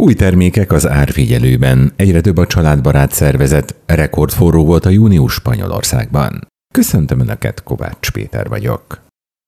Új termékek az árfigyelőben, egyre több a családbarát szervezet, rekordforró volt a június Spanyolországban. Köszöntöm Önöket, Kovács Péter vagyok.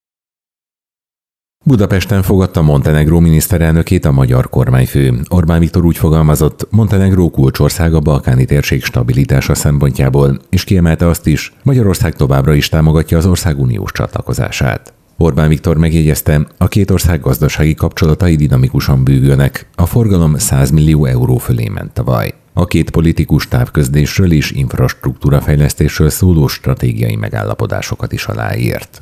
Budapesten fogadta Montenegró miniszterelnökét a magyar kormányfő. Orbán Viktor úgy fogalmazott, Montenegró kulcsország a balkáni térség stabilitása szempontjából, és kiemelte azt is, Magyarország továbbra is támogatja az ország uniós csatlakozását. Orbán Viktor megjegyezte, a két ország gazdasági kapcsolatai dinamikusan bővülnek, a forgalom 100 millió euró fölé ment tavaly. A két politikus távközlésről és infrastruktúrafejlesztésről szóló stratégiai megállapodásokat is aláírt.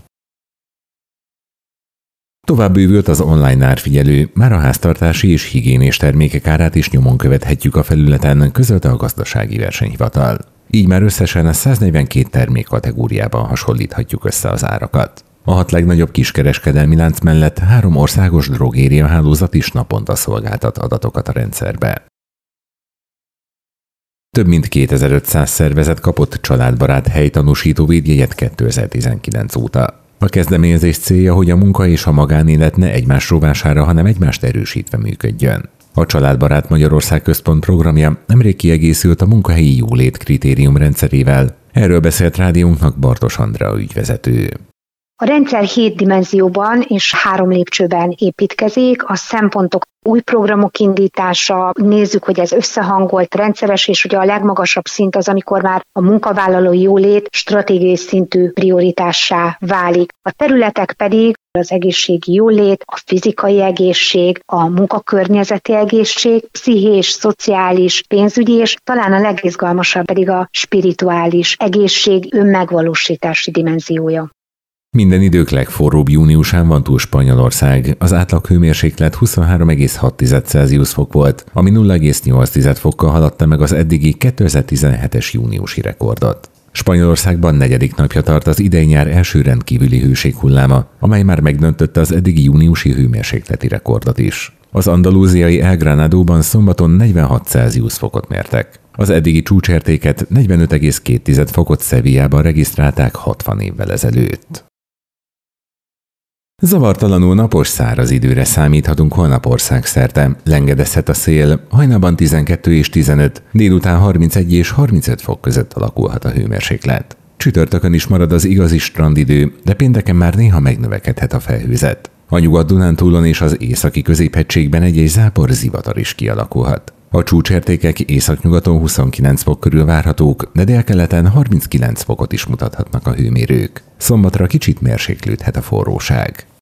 Tovább bővült az online árfigyelő, már a háztartási és higiénés termékek árát is nyomon követhetjük a felületen, közölte a Gazdasági Versenyhivatal. Így már összesen a 142 termék kategóriában hasonlíthatjuk össze az árakat. A 6 legnagyobb kiskereskedelmi lánc mellett 3 országos drogéria hálózat is naponta szolgáltat adatokat a rendszerbe. Több mint 2500 szervezet kapott családbarát helytanúsító védjegyet 2019 óta. A kezdeményezés célja, hogy a munka és a magánélet ne egymás rovására, hanem egymást erősítve működjön. A Családbarát Magyarország Központ programja nemrég kiegészült a munkahelyi jólét kritérium rendszerével. Erről beszélt rádiónknak Bartos Andrea ügyvezető. A rendszer 7 dimenzióban és 3 lépcsőben építkezik, a szempontok új programok indítása, nézzük, hogy ez összehangolt, rendszeres, és ugye a legmagasabb szint az, amikor már a munkavállalói jólét stratégiai szintű prioritássá válik. A területek pedig az egészségi jólét, a fizikai egészség, a munkakörnyezeti egészség, pszichés, szociális, pénzügyi, és talán a legizgalmasabb pedig a spirituális egészség önmegvalósítási dimenziója. Minden idők legforróbb júniusán van túl Spanyolország. Az átlag hőmérséklet 23,6 Celsius fok volt, ami 0,8 fokkal haladta meg az eddigi 2017-es júniusi rekordot. Spanyolországban 4. napja tart az idei nyár első rendkívüli hőséghulláma, amely már megdöntötte az eddigi júniusi hőmérsékleti rekordot is. Az andalúziai El Granadóban szombaton 46 Celsius fokot mértek. Az eddigi csúcsértéket 45,2 fokot Sevillában regisztrálták 60 évvel ezelőtt. Zavartalanul napos száraz időre számíthatunk holnap országszerte. Lengedezhet a szél, hajnalban 12 és 15, délután 31 és 35 fok között alakulhat a hőmérséklet. Csütörtökön is marad az igazi strandidő, de pénteken már néha megnövekedhet a felhőzet. A Nyugat-Dunántúlon és az északi középhegységben egy zápor zivatar is kialakulhat. A csúcsértékek északnyugaton 29 fok körül várhatók, de délkeleten 39 fokot is mutathatnak a hőmérők. Szombatra kicsit mérséklődhet a forróság.